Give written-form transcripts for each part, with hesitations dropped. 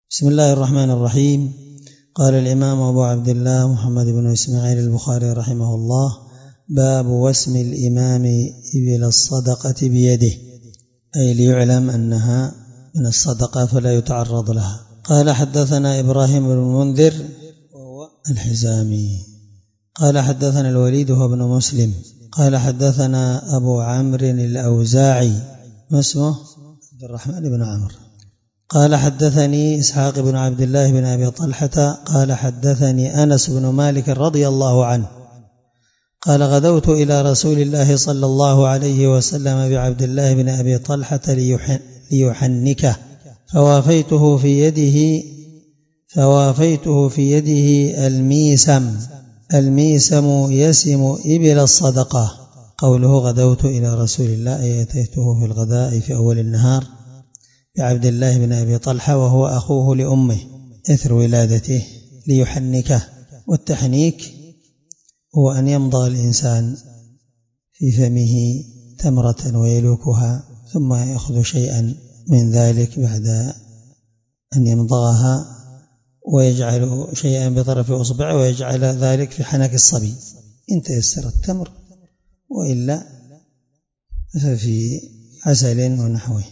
بسم الله الرحمن الرحيم. قال الإمام أبو عبد الله محمد بن إسماعيل البخاري رحمه الله: باب وسم الإمام إبل الصدقة بيده، أي ليعلم أنها من الصدقة فلا يتعرض لها. قال حدثنا إبراهيم بن المنذر وهو الحزامي قال حدثنا الوليد هو بن مسلم قال حدثنا أبو عمرو الأوزاعي ما اسمه؟ عبد الرحمن بن عمرو قال حدثني إسحاق بن عبد الله بن أبي طلحة قال حدثني أنس بن مالك رضي الله عنه قال: غدوت إلى رسول الله صلى الله عليه وسلم بعبد الله بن أبي طلحة ليحنكه فوافيته في يده الميسم يسم إبل الصدقة. قوله غدوت إلى رسول الله أي أتيته في الغداء في أول النهار بعبد الله بن أبي طلحة وهو أخوه لأمه إثر ولادته ليحنكه. والتحنيك هو أن يمضغ الإنسان في فمه تمرة ويلوكها ثم يأخذ شيئا من ذلك بعد أن يمضغها ويجعل شيئا بطرف أصبعه ويجعل ذلك في حنك الصبي إن تيسر التمر، وإلا ففي عسل ونحوه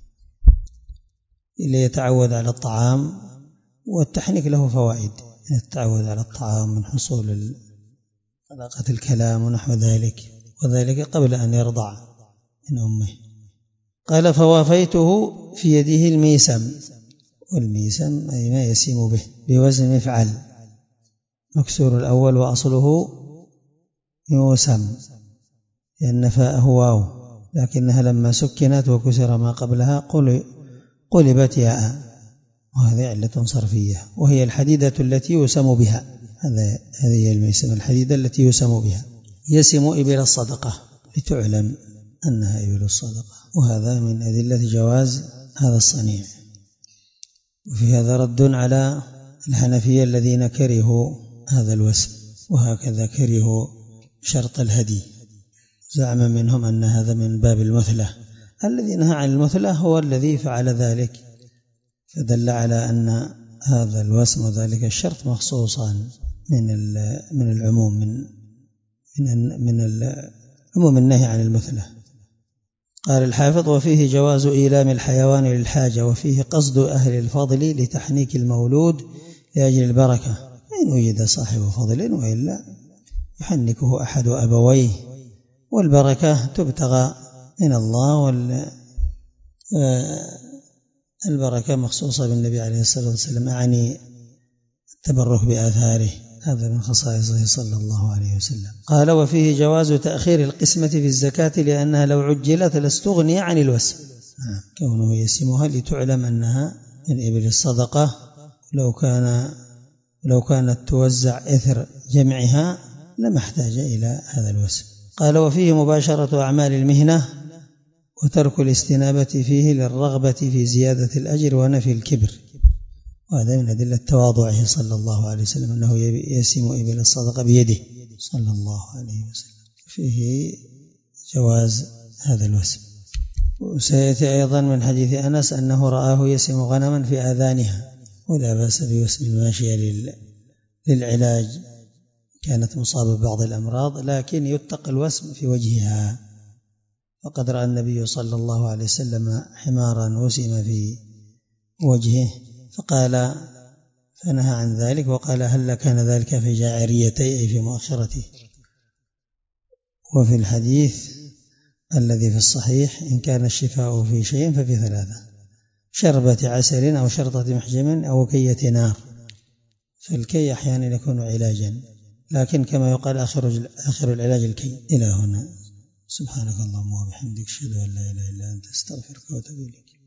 ليتعود على الطعام. والتحنيك له فوائد، يتعود على الطعام من حصول طلاقة الكلام ونحو ذلك، وذلك قبل أن يرضع من أمه. قال: فوافيته في يده الميسم، والميسم أي ما يسيم به بوزن مفعل مكسور الأول وأصله يوسم لأن فاءه واو، لكنها لما سكنت وكسر ما قبلها قلبت ياء، وهذه علة صرفية، وهي الحديدة التي يسم بها. هذه الميسم الحديدة التي يسم بها. يسم إبل الصدقة لتعلم أنها إبل الصدقة، وهذا من أدلة جواز هذا الصنيع. وفي هذا رد على الحنفية الذين كرهوا هذا الوسم، وهكذا كرهوا شرط الهدي، زعم منهم أن هذا من باب المثلة. الذي نهى عن المثلة هو الذي فعل ذلك، فدل على أن هذا الوسم وذلك الشرط مخصوصان من العموم من عموم النهي عن المثلة. قال الحافظ: وفيه جواز إيلام الحيوان للحاجة، وفيه قصد أهل الفضل لتحنيك المولود لأجل البركة، إن وجد صاحب فضل، وإلا يحنكه أحد أبويه، والبركة تبتغى من الله، والبركة مخصوصة بالنبي عليه الصلاة والسلام، أعني التبرك بآثاره، هذا من خصائصه صلى الله عليه وسلم. قال: وفيه جواز تأخير القسمة في الزكاة لأنها لو عجلت لاستغني عن الوسم، كونه يسمها لتعلم أنها من إبل الصدقة، لو كانت توزع إثر جمعها لما احتاج إلى هذا الوسم. قال: وفيه مباشرة أعمال المهنة وترك الاستنابة فيه للرغبة في زيادة الأجر ونفي الكبر، وهذا من أدلة تواضعه صلى الله عليه وسلم أنه يسم إبل الصدقة بيده صلى الله عليه وسلم. فيه جواز هذا الوسم. وسيأتي أيضا من حديث أنس أنه رآه يسم غنما في آذانها، ولا بأس بوسم الماشية للعلاج، كانت مصابة ببعض الأمراض، لكن يتقى الوسم في وجهها. فقد رأى النبي صلى الله عليه وسلم حمارا وسم في وجهه فنهى عن ذلك، وقال: هل كان ذلك في جاعريتي أي في مؤخرته. وفي الحديث الذي في الصحيح: إن كان الشفاء في شيء ففي ثلاثة: شربة عسل أو شرطة محجم أو كية نار. فالكي أحيانا يكون علاجا، لكن كما يقال آخر العلاج الكي. إلى هنا، سبحانك اللهم وبحمدك، أشهد أن لا إله إلا أنت، أستغفرك وأتوب إليك.